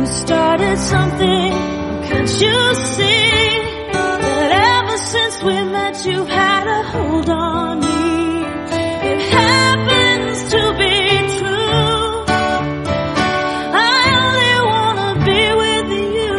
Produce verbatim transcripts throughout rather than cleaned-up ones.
started something, can't you see that ever since we met you've had a hold on me? It happens to be true, I only wanna be with you.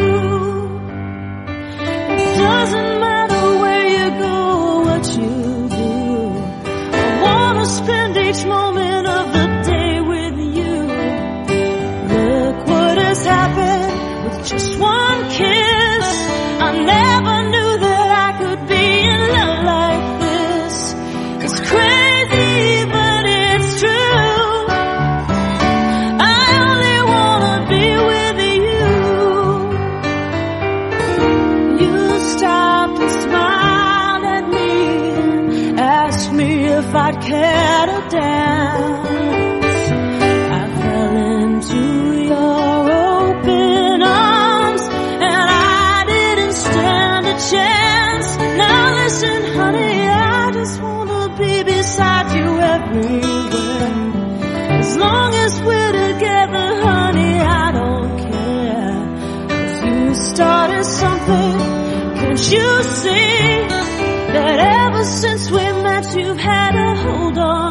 It doesn't matter where you go or what you do, I wanna spend each moment of the day with you. Look what has happened with just one kiss. I never knew that I could be in love like this. It's crazy, but it's true, I only wanna be with you. You stopped and smiled at me, asked me if I'd care to dance. I fell into your open arms and I didn't stand a chance. Now listen, honey, I just wanna be beside you everywhere. As long as we're together, honey, I don't care. 'Cause you started something, can't you see that ever since we met you've had a hold on